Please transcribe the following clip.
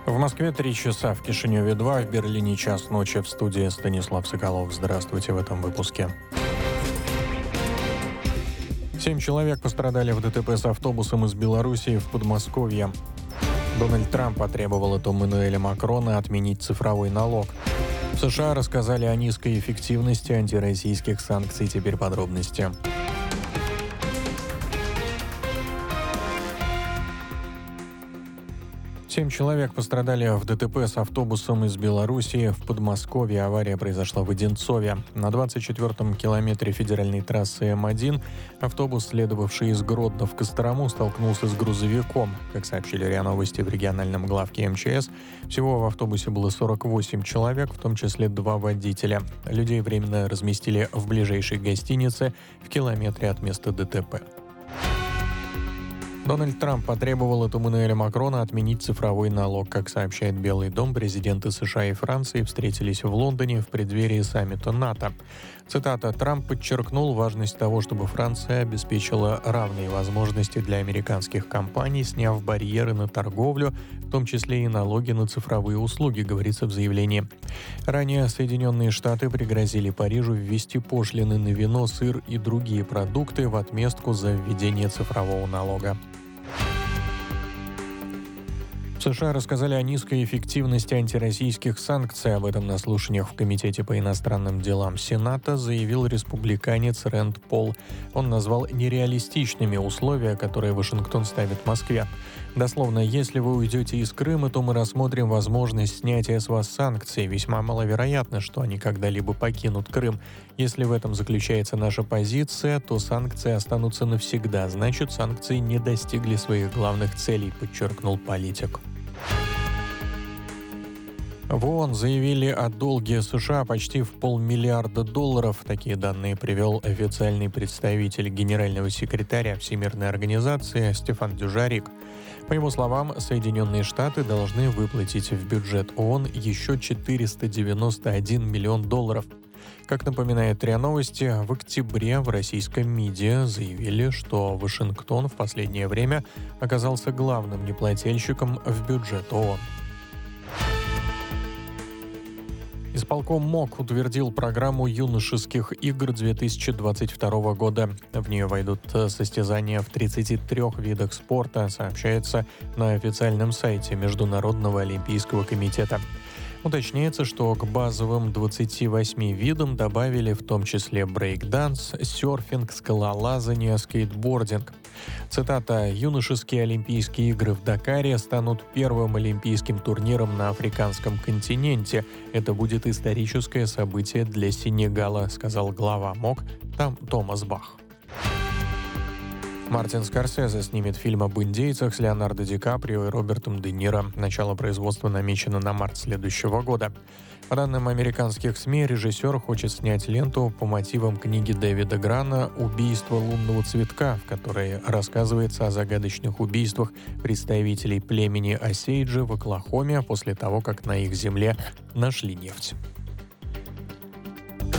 В Москве 3 часа, в Кишиневе 2, в Берлине час ночи. В студии Станислав Соколов. Здравствуйте в этом выпуске. 7 человек пострадали в ДТП с автобусом из Белоруссии в Подмосковье. Дональд Трамп потребовал от Эммануэля Макрона отменить цифровой налог. В США рассказали о низкой эффективности антироссийских санкций. Теперь подробности. Семь человек пострадали в ДТП с автобусом из Белоруссии в Подмосковье. Авария произошла в Одинцове. На 24-м километре федеральной трассы М1 автобус, следовавший из Гродно в Кострому, столкнулся с грузовиком. Как сообщили РИА Новости в региональном главке МЧС, всего в автобусе было 48 человек, в том числе 2 водителя. Людей временно разместили в ближайшей гостинице в километре от места ДТП. Дональд Трамп потребовал от Эммануэля Макрона отменить цифровой налог. Как сообщает Белый дом, президенты США и Франции встретились в Лондоне в преддверии саммита НАТО. Цитата: «Трамп подчеркнул важность того, чтобы Франция обеспечила равные возможности для американских компаний, сняв барьеры на торговлю, в том числе и налоги на цифровые услуги», говорится в заявлении. Ранее Соединенные Штаты пригрозили Парижу ввести пошлины на вино, сыр и другие продукты в отместку за введение цифрового налога. В США рассказали о низкой эффективности антироссийских санкций. Об этом на слушаниях в Комитете по иностранным делам Сената заявил республиканец Рэнд Пол. Он назвал нереалистичными условия, которые Вашингтон ставит Москве. Дословно: «Если вы уйдете из Крыма, то мы рассмотрим возможность снятия с вас санкций. Весьма маловероятно, что они когда-либо покинут Крым. Если в этом заключается наша позиция, то санкции останутся навсегда. Значит, санкции не достигли своих главных целей», подчеркнул политик. В ООН заявили о долге США почти в $500 миллиарда. Такие данные привел официальный представитель генерального секретаря Всемирной организации Стефан Дюжарик. По его словам, Соединенные Штаты должны выплатить в бюджет ООН еще $491 миллион. Как напоминает РИА Новости, в октябре в российском МИДе заявили, что Вашингтон в последнее время оказался главным неплательщиком в бюджет ООН. Исполком МОК утвердил программу юношеских игр 2022 года. В нее войдут состязания в 33 видах спорта, сообщается на официальном сайте Международного олимпийского комитета. Уточняется, что к базовым 28 видам добавили в том числе брейк-данс, серфинг, скалолазание, скейтбординг. Цитата: «Юношеские Олимпийские игры в Дакаре станут первым олимпийским турниром на африканском континенте. Это будет историческое событие для Сенегала», сказал глава МОК Томас Бах. Мартин Скорсезе снимет фильм об индейцах с Леонардо Ди Каприо и Робертом Де Ниро. Начало производства намечено на март следующего года. По данным американских СМИ, режиссер хочет снять ленту по мотивам книги Дэвида Грана «Убийство лунного цветка», в которой рассказывается о загадочных убийствах представителей племени Осейджи в Оклахоме после того, как на их земле нашли нефть.